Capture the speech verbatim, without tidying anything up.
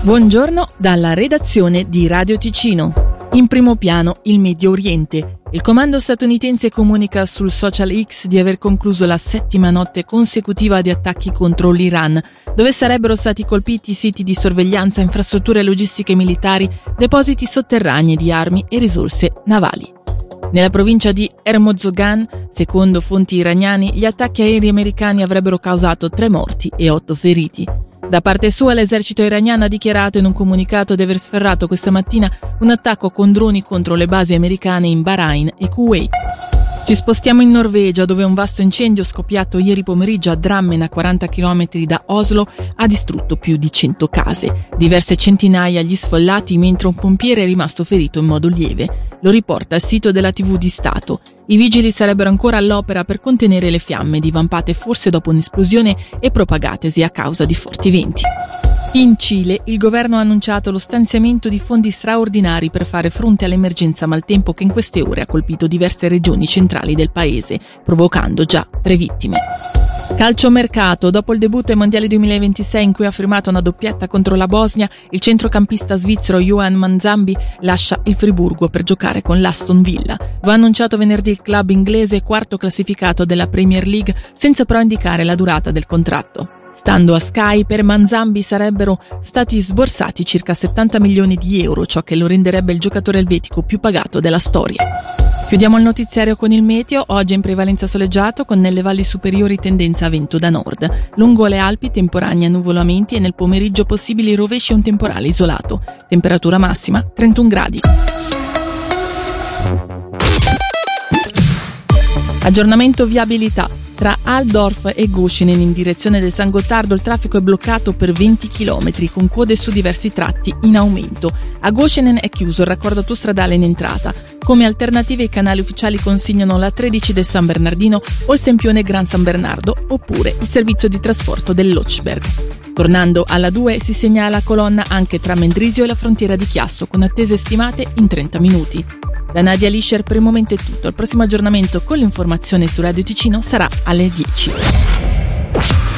Buongiorno dalla redazione di Radio Ticino. In primo piano il Medio Oriente. Il comando statunitense comunica sul social X di aver concluso la settima notte consecutiva di attacchi contro l'Iran, dove sarebbero stati colpiti siti di sorveglianza, infrastrutture logistiche militari, depositi sotterranei di armi e risorse navali. Nella provincia di Hormozgan, secondo fonti iraniane, gli attacchi aerei americani avrebbero causato tre morti e otto feriti. Da parte sua, l'esercito iraniano ha dichiarato in un comunicato di aver sferrato questa mattina un attacco con droni contro le basi americane in Bahrain e Kuwait. Ci spostiamo in Norvegia, dove un vasto incendio scoppiato ieri pomeriggio a Drammen, a quaranta chilometri da Oslo, ha distrutto più di cento case. Diverse centinaia gli sfollati, mentre un pompiere è rimasto ferito in modo lieve. Lo riporta il sito della tivù di Stato. I vigili sarebbero ancora all'opera per contenere le fiamme, divampate forse dopo un'esplosione e propagatesi a causa di forti venti. In Cile, il governo ha annunciato lo stanziamento di fondi straordinari per fare fronte all'emergenza maltempo che in queste ore ha colpito diverse regioni centrali del paese, provocando già tre vittime. Calciomercato. Dopo il debutto ai Mondiali duemilaventisei in cui ha firmato una doppietta contro la Bosnia, il centrocampista svizzero Yohan Manzambi lascia il Friburgo per giocare con l'Aston Villa. Lo ha annunciato venerdì il club inglese, quarto classificato della Premier League, senza però indicare la durata del contratto. Stando a Sky, per Manzambi sarebbero stati sborsati circa settanta milioni di euro, ciò che lo renderebbe il giocatore elvetico più pagato della storia. Chiudiamo il notiziario con il meteo. Oggi in prevalenza soleggiato, con nelle valli superiori tendenza a vento da nord. Lungo le Alpi temporanei annuvolamenti e nel pomeriggio possibili rovesci e un temporale isolato. Temperatura massima trentuno gradi. Aggiornamento viabilità. Tra Altdorf e Goschenen in direzione del San Gottardo il traffico è bloccato per venti chilometri con code su diversi tratti in aumento. A Goschenen è chiuso il raccordo autostradale in entrata. Come alternative i canali ufficiali consigliano la tredici del San Bernardino o il Sempione Gran San Bernardo, oppure il servizio di trasporto del Lochberg. Tornando alla due si segnala colonna anche tra Mendrisio e la frontiera di Chiasso con attese stimate in trenta minuti. Da Nadia Lischer per il momento è tutto. Il prossimo aggiornamento con l'informazione su Radio Ticino sarà alle dieci.